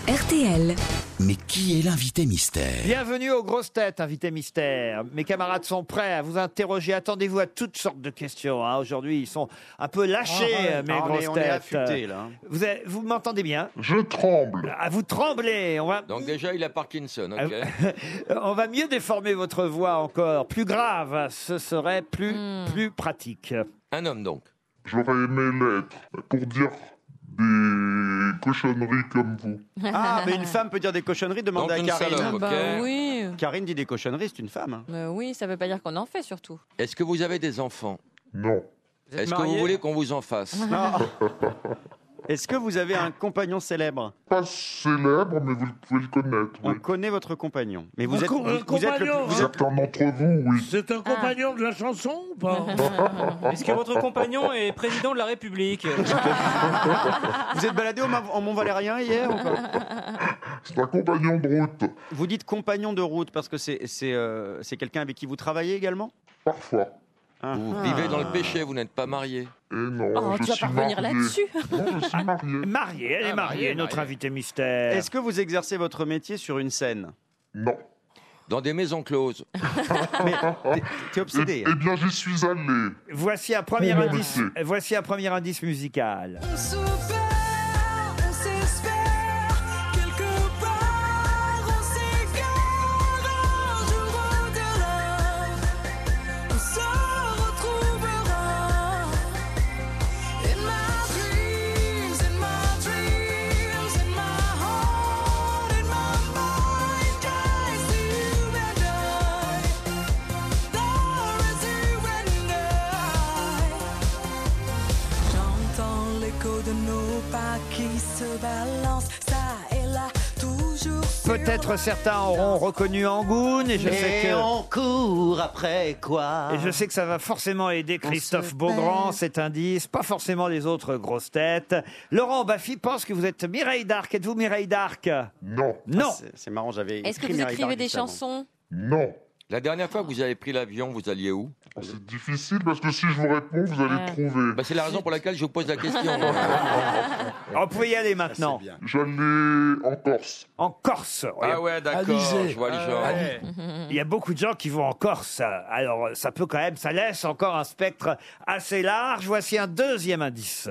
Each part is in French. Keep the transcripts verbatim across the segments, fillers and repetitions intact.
R T L. Mais qui est l'invité mystère? Bienvenue aux grosses têtes, invité mystère. Mes camarades sont prêts à vous interroger. Attendez-vous à toutes sortes de questions. Hein. Aujourd'hui, ils sont un peu lâchés, Ah ouais. mes Ah, on grosses est- on têtes. est affûtés, là. Vous, avez- vous m'entendez bien? Je tremble. Ah, vous tremblez. On va, Donc déjà, il a Parkinson, ok. on va mieux déformer votre voix encore. Plus grave, ce serait plus, plus pratique. Un homme, donc. J'aurais aimé l'être pour dire des cochonneries comme vous. Ah, mais une femme peut dire des cochonneries, demandez Donc à une Karine. salope, ok. Bah oui. Karine dit des cochonneries, c'est une femme. hein. Mais oui, ça veut pas dire qu'on en fait surtout. Est-ce que vous avez des enfants? Non. Vous êtes Est-ce que vous marié voulez qu'on vous en fasse? Non. Est-ce que vous avez un compagnon célèbre? Pas célèbre, mais vous pouvez le connaître, On oui. connaît votre compagnon. Mais vous Un êtes, co- vous, un vous êtes le compagnon, plus- vous êtes- Certains d'entre vous, oui. C'est un compagnon de la chanson ou pas? Est-ce que votre compagnon est président de la République? vous êtes baladé au Ma- en Mont-Valérien hier ou pas? C'est un compagnon de route. Vous dites compagnon de route parce que c'est c'est euh, c'est quelqu'un avec qui vous travaillez également? Parfois. Ah. Vous vivez dans le péché, vous n'êtes pas marié. Et non, Oh, je tu vas suis pas revenir marié. là-dessus. Non, je suis marié. Mariée, elle est Ah, mariée, mariée, notre mariée. invité mystère. Est-ce que vous exercez votre métier sur une scène? Non. Dans des maisons closes. T'es obsédé. Eh, hein. eh bien, j'y suis allé. Voici un premier Pour mon indice. métier. Voici un premier indice musical. On se perd, on s'espère, quelque part on s'égare, un jour au-delà, on se retrouvera. In my dreams, in my dreams, in my heart, in my mind, I see you and I, there is you and I. J'entends l'écho de nos pas qui se balancent, ça et là, toujours sur Peut-être certains auront reconnu Angoune et je sais Et que on court après quoi? et je sais que ça va forcément aider Christophe se Beaugrand, perd. cet indice, pas forcément les autres grosses têtes. Laurent Baffy pense que vous êtes Mireille d'Arc. Êtes-vous Mireille d'Arc? Non. Non. Ah, c'est- C'est marrant, j'avais. Est-ce que écrit vous Mireille écrivez Darc des juste avant. chansons? Non. La dernière fois que vous avez pris l'avion, vous alliez où? C'est difficile parce que si je vous réponds, vous allez Ah. trouver. Bah, c'est la raison pour laquelle je vous pose la question. Alors, vous pouvez y aller maintenant. J'allais en Corse. En Corse. Ah ouais, d'accord, Alizé. je vois le genre. Il y a beaucoup de gens qui vont en Corse. Alors, ça peut quand même, ça laisse encore un spectre assez large. Voici un deuxième indice.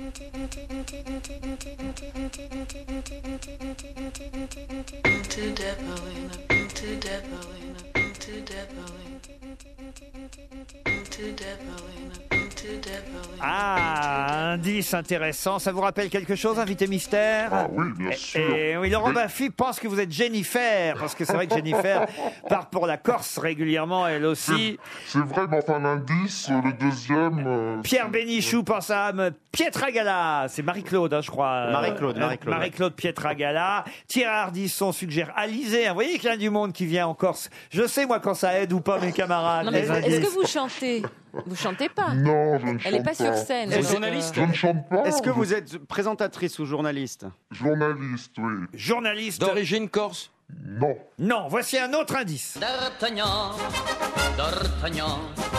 Ah, indice intéressant. Ça vous rappelle quelque chose, invité mystère? Ah oui, bien sûr. Et oui, Laurent Oui. Baffy pense que vous êtes Jennifer, parce que c'est vrai que Jennifer part pour la Corse régulièrement, elle aussi. C'est vrai, mais enfin, l'indice, le deuxième... euh, Pierre c'est- Bénichou pense à Mme Pietragala, c'est Marie-Claude, hein, je crois. Marie-Claude, Euh, Marie-Claude, Marie-Claude Pietragala. Thierry Ardisson suggère Alizé. Vous voyez qu'il y a du monde qui vient en Corse. Je sais, moi, quand ça aide ou pas mes camarades. Non mais les est-ce indices. que vous chantez? Vous chantez pas? Non, je ne chante Elle est pas sur scène. Elle est donc, journaliste. Je ne chante pas. Est-ce que je- vous êtes présentatrice ou journaliste? Journaliste, oui. Journaliste. D'origine corse? Non. Non, voici un autre indice. D'Artagnan, d'Artagnan,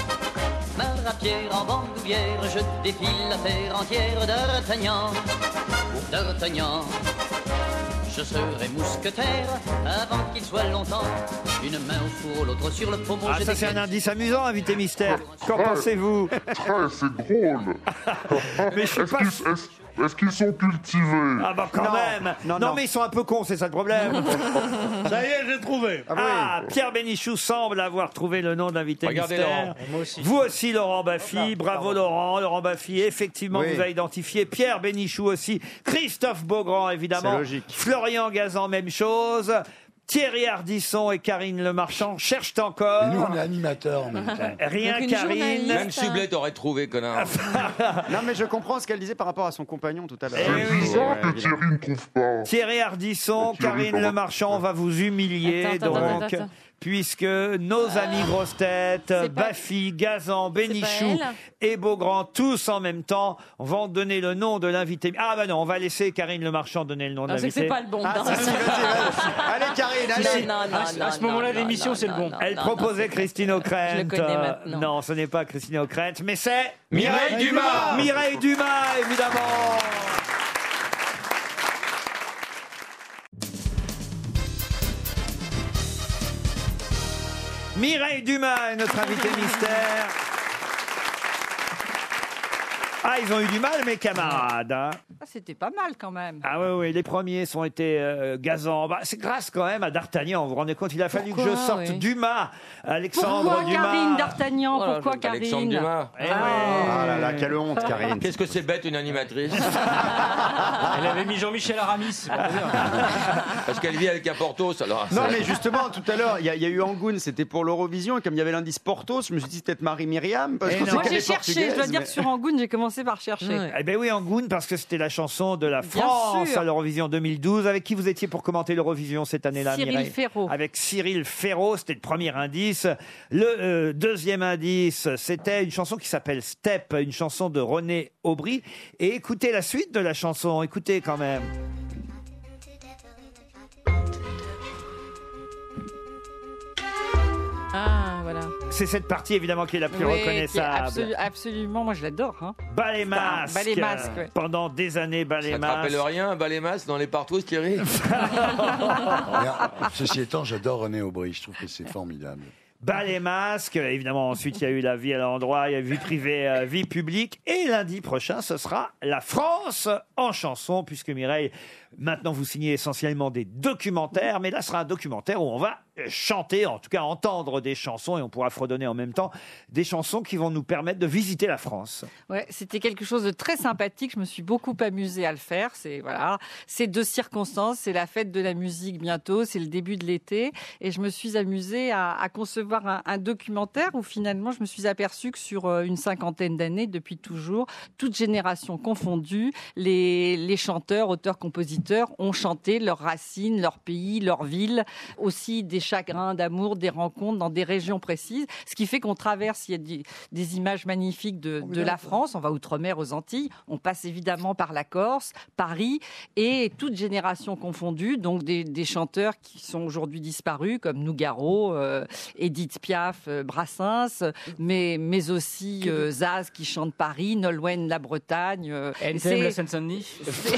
ma rapière en bandoulière, je défile la terre entière. D'Artagnan, d'Artagnan, je serai mousquetaire avant qu'il soit longtemps. Une main au four, l'autre sur le pommeau. Ah, je ça, c'est un dégaine. indice amusant, invité mystère. Qu'en Ouais. pensez-vous? Très, c'est drôle. Mais je suis Est-ce pas... qu'ils est-ce- est-ce qu'ils sont cultivés? Ah bah quand Non, même. non, Non, non. mais ils sont un peu cons, c'est ça le problème. Ça y est, j'ai trouvé. Ah, Pierre Bénichou semble avoir trouvé le nom de l'invité Regardez, mystère. Laurent. Moi aussi. Vous aussi, Laurent Baffy. Bravo, Laurent. Laurent Baffy, effectivement, Oui. vous avez identifié. Pierre Bénichou aussi. Christophe Beaugrand, évidemment. C'est logique. Florian Gazan, même chose. Thierry Ardisson et Karine Le Marchand cherchent encore. Nous, on est animateurs en même temps. Rien, Donc une Karine. journaliste. Même Sublet aurait trouvé, connard. Non, mais je comprends ce qu'elle disait par rapport à son compagnon tout à l'heure. Eh C'est oui. bizarre Ouais, que évidemment. Thierry ne trouve pas. Thierry Ardisson, Thierry, Karine pardon. Le Marchand, on va vous humilier, Attends, attends, donc, attends, attends. puisque nos amis grosses têtes, C'est pas- Baffy, Gazan, Bénichou elle et Beaugrand, tous en même temps, vont donner le nom de l'invité. Ah bah non, on va laisser Karine Le Marchand donner le nom de Non, c'est que l'invité. c'est pas le bon. Ah, Non, si, si, vas-y, vas-y. Allez, Karine, allez. non, non, non, À ce- à ce non, moment-là, non, l'émission, non, c'est le non, bon. non, Elle non, proposait non, Christine O'Krent. Je le connais Euh, maintenant. Non, ce n'est pas Christine O'Krent, mais c'est Mireille Dumas. Mireille Dumas, évidemment. Mireille Dumas est notre invitée mystère. Ah, ils ont eu du mal, mes camarades. Hein. Ah, c'était pas mal quand même. Ah oui, oui, les premiers sont été euh, gazants. Bah, c'est grâce quand même à D'Artagnan, vous vous rendez compte, il a fallu Pourquoi, que je sorte oui. Dumas, Alexandre Pourquoi Dumas. Karine D'Artagnan? Oh là, Pourquoi je- Karine? Alexandre Dumas. Eh ouais. Ah là là, quelle honte, Karine. Qu'est-ce que c'est bête, une animatrice. Elle avait mis Jean-Michel Aramis. c'est pour dire. Parce qu'elle vit avec un Portos, alors. Non, ça- mais justement, tout à l'heure, il y, a- il y a eu Angoune, c'était pour l'Eurovision, et comme il y avait l'indice Portos, je me suis dit c'est peut-être Marie-Myriam. Parce Eh qu'on non. sait Moi qu'elle j'ai est cherché, je dois portugaise, dire mais- que sur Angoune j'ai commencé par chercher. Ouais. Eh ben oui, Angoune, parce que c'était la chanson de la Bien France sûr. à l'Eurovision deux mille douze. Avec qui vous étiez pour commenter l'Eurovision cette année-là, Cyril Mireille Ferraud. Avec Cyril Ferraud, c'était le premier indice. Le euh, deuxième indice, c'était une chanson qui s'appelle Step, une chanson de René Aubry. Et écoutez la suite de la chanson, écoutez quand même. Ah, voilà. C'est cette partie évidemment qui est la plus Oui, qui est reconnaissable. absolu- absolument, moi je l'adore. Hein. Bas les Enfin, masques. bas les masques, ouais. Pendant des années, bas les Ça te rappelle masques. rien, un balai masque dans les partous, Thierry? Mais, ceci étant, j'adore René Aubry. Je trouve que c'est formidable. Bas les masques. Évidemment, ensuite, il y a eu la vie à l'endroit, il y a eu vie privée, euh, vie publique. Et lundi prochain, ce sera la France en chanson, puisque Mireille, maintenant, vous signez essentiellement des documentaires. Mais là, ce sera un documentaire où on va chanter, en tout cas entendre des chansons, et on pourra fredonner en même temps des chansons qui vont nous permettre de visiter la France. Ouais, c'était quelque chose de très sympathique. Je me suis beaucoup amusée à le faire. C'est voilà, c'est deux circonstances. C'est la fête de la musique bientôt. C'est le début de l'été, et je me suis amusée à, à concevoir un, un documentaire où finalement je me suis aperçue que sur euh, une cinquantaine d'années, depuis toujours, toutes générations confondues, les, les chanteurs, auteurs, compositeurs ont chanté leurs racines, leur pays, leur ville, aussi des chagrins d'amour, des rencontres dans des régions précises. Ce qui fait qu'on traverse, il y a des, des images magnifiques de, de la France. On va outre-mer aux Antilles. On passe évidemment par la Corse, Paris, et toutes générations confondues. Donc des, des chanteurs qui sont aujourd'hui disparus, comme Nougaro, euh, Edith Piaf, euh, Brassens, mais, mais aussi euh, Zaz qui chante Paris, Nolwenn la Bretagne. Euh, N T M, c'est- la Seine-Saint-Denis.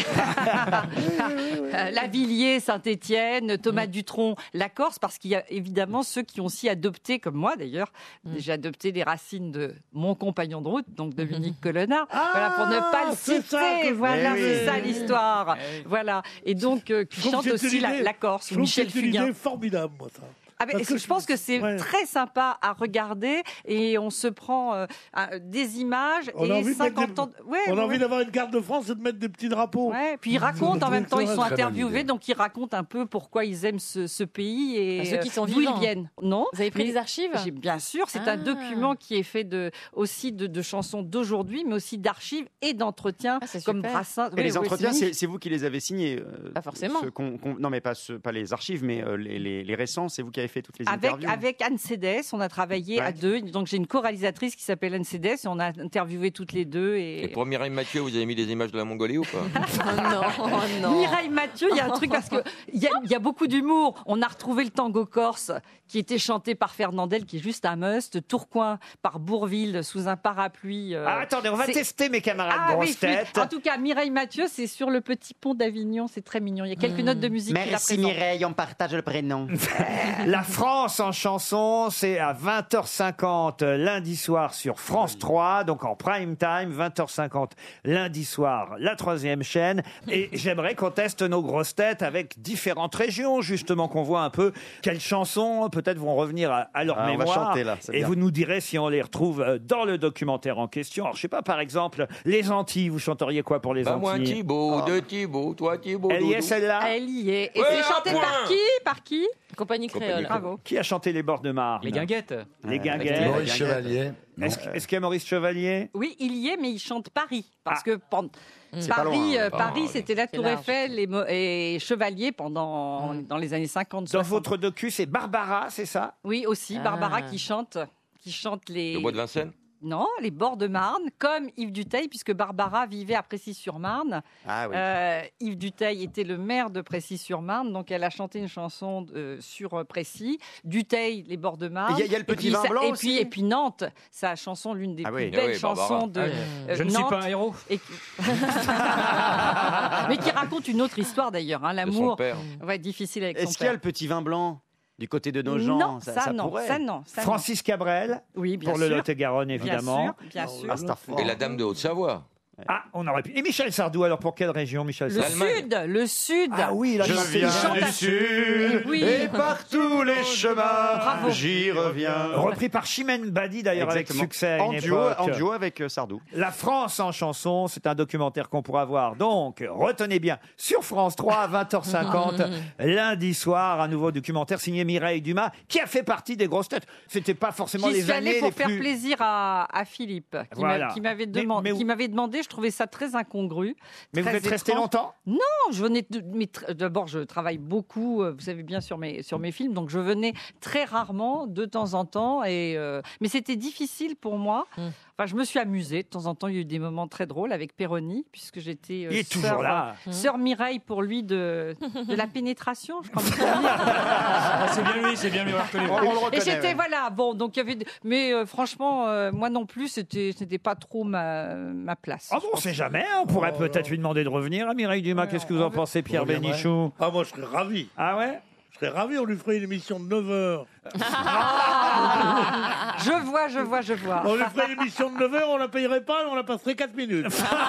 euh, Lavilliers, Saint-Étienne, Thomas Dutronc, la Corse, parce qu'il y a évidemment ceux qui ont aussi adopté, comme moi d'ailleurs, j'ai adopté les racines de mon compagnon de route, donc Dominique Colonna, voilà, pour ne pas le c'est citer, ça que- voilà, Eh c'est oui. ça l'histoire, Eh oui. voilà, et donc euh, qui Je trouve chante que c'est aussi une la, idée- la Corse, Je ou trouve Michel que c'est une Fugain. idée formidable, moi, ça. Ah ben, Parce que je pense que c'est ouais. très sympa à regarder, et on se prend euh, à- des images On a et envie de mettre cinquante des- ans. de- Ouais, On a ouais, envie ouais. d'avoir une carte de France et de mettre des petits drapeaux. Ouais, puis ils racontent en même temps, ils sont Très bonne interviewés, idée. donc ils racontent un peu pourquoi ils aiment ce, ce pays et Ah, ceux qui sont euh, d'où vivants. ils viennent. Non, Vous avez pris mais les archives? j'ai- Bien sûr, c'est Ah. un document qui est fait de, aussi de, de chansons d'aujourd'hui, mais aussi d'archives et d'entretiens, Ah, c'est comme super. Brassens. Et Ouais, les ouais, entretiens, c'est c'est c'est vous qui les avez signés euh, Pas forcément. ceux qu'on- qu'on- non, mais pas, ceux- pas les archives, mais euh, les, les- les récents, c'est vous qui avez fait toutes les Avec, interviews. avec Anne Cédès, on a travaillé Ouais. à deux. Donc j'ai une co-réalisatrice qui s'appelle Anne Cédès et on a interviewé toutes les deux. Et Et, pour Mireille Mathieu, vous avez mis des images de la Mongolie ou pas? Oh non, oh non. Mireille Mathieu, il y a un truc parce que il y, a- il y a beaucoup d'humour. On a retrouvé le tango corse qui était chanté par Fernandel, qui est juste un must. Tourcoing par Bourville sous un parapluie. euh, Ah, attendez, on va c'est- tester mes camarades Ah oui, grosses oui. têtes. En tout cas, Mireille Mathieu, c'est sur le petit pont d'Avignon. C'est très mignon. Il y a quelques notes de musique qui la Merci présentent. Mireille, on partage le prénom. La France en chanson, c'est à vingt heures cinquante lundi soir sur France trois, donc en prime time, vingt heures cinquante lundi soir, la troisième chaîne. Et j'aimerais qu'on teste nos grosses têtes avec différentes régions, justement, qu'on voit un peu quelles chansons peut-être vont revenir à, à leur Ah, on va mémoire. chanter, là, c'est et bien. vous nous direz si on les retrouve euh, dans le documentaire en question. Alors, je sais pas, par exemple, les Antilles, vous chanteriez quoi pour les Bah, moi, Antilles? Thibaut, deux Thibaut, toi, Thibaut. Elle y est, Doudou. celle-là? Elle y est. Et Ouais, c'est un chanté point. par qui Par qui Compagnie créole. Bravo. Qui a chanté les bords de Marne? Les guinguettes. Les Ouais, Guinguettes. Maurice Chevalier. non. Est-ce est-ce qu'il y a Maurice Chevalier? Oui, il y est, mais il chante Paris. Parce que pendant... C'est pas Paris, loin, euh, hein. Paris Oh, c'était la c'est Tour large. Eiffel et, Mo- et Chevalier pendant, dans les années cinquante. Dans soixante. votre docu, c'est Barbara, c'est ça? Oui, aussi, Ah. Barbara qui chante, qui chante les... Le bois de Vincennes. Non, les bords de Marne, comme Yves Duteil, puisque Barbara vivait à Précy-sur-Marne. Ah oui. Euh, Yves Duteil était le maire de Précy-sur-Marne, donc elle a chanté une chanson euh, sur euh, Précy. Duteil, les bords de Marne. Et il y a- il y a le Et petit puis vin ça- blanc et aussi. puis, et puis Nantes, sa chanson, l'une des Ah plus oui. belles Ah oui, Barbara. chansons de Ah oui. euh, Je ne suis Nantes. pas un héros. Et qui- Mais qui raconte une autre histoire d'ailleurs, hein, De son l'amour. père. Ouais, difficile avec Est-ce son qu'il y a père. le petit vin blanc? Du côté de nos gens, Non, ça, ça, ça non, pourrait. ça non, ça non. Francis Cabrel, Oui, bien pour le sûr. Lot-et-Garonne, évidemment. Bien sûr, bien sûr. Et la dame de Haute-Savoie. Ah, on aurait pu. Et Michel Sardou, alors pour quelle région, Michel Le Sardou? sud, le sud. Ah oui, là, Je il chante- viens il chante du à- sud Oui. et par tous les chemins, Bravo. j'y reviens. Repris par Chimène Badi, d'ailleurs, avec Exactement. succès à En une duo, époque. en duo avec euh, Sardou. La France en chanson, c'est un documentaire qu'on pourra voir. Donc, retenez bien, sur France trois à vingt heures cinquante, lundi soir, un nouveau documentaire signé Mireille Dumas, qui a fait partie des grosses têtes. C'était pas forcément J'y les suis allée années pour les faire plus... plaisir à, à Philippe, qui m'a- Voilà. qui m'avait Mais- demandé, mais- qui m'avait demandé. Je trouvais ça très incongru. Mais vous très êtes resté étrange. longtemps? Non, je venais. de- mais tr- D'abord, je travaille beaucoup, euh, vous savez bien, sur mes sur mes films, donc je venais très rarement, de temps en temps. Et euh, mais c'était difficile pour moi. Enfin, je me suis amusée. De temps en temps, il y a eu des moments très drôles avec Péroni, puisque j'étais euh, Il est toujours sœur, là. euh, sœur Mireille pour lui de de la pénétration, je crois. Ah, c'est bien lui, c'est bien lui. on l'a reconnu. On, on le Et reconnaît. j'étais ouais. voilà bon donc il y avait des- mais euh, franchement euh, moi non plus c'était c'était pas trop ma ma place. Ah bon, on sait jamais, hein, on pourrait Oh, peut-être non. lui demander de revenir à Mireille Dumas. Ouais, Qu'est-ce que vous en on pensez, Pierre on reviendrait. Bénichou? Ah, moi, je serais ravi. Ah ouais? Je serais ravi, on lui ferait une émission de neuf heures. Je vois je vois je vois. On lui ferait une émission de neuf heures, on la payerait pas, on la passerait quatre minutes.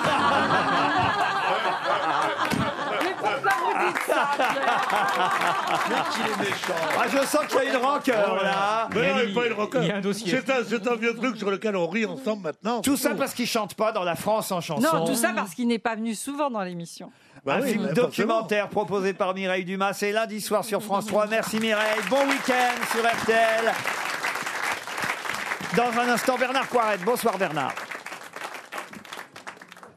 Mais pourquoi vous dites ça Pierre Qu'il est méchant. Ah, je sens qu'il y a une rancœur, là. Mais non, Il y a- il n'y a pas une record. il y a un dossier. C'est un, c'est un vieux truc sur lequel on rit ensemble maintenant. Tout ça parce qu'il chante pas dans la France en chanson. Non, tout ça parce qu'il n'est pas venu souvent dans l'émission. Bah un oui, film bah, documentaire proposé par Mireille Dumas. C'est lundi soir sur France trois. Merci Mireille. Bon week-end sur R T L. Dans un instant, Bernard Poirette. Bonsoir Bernard.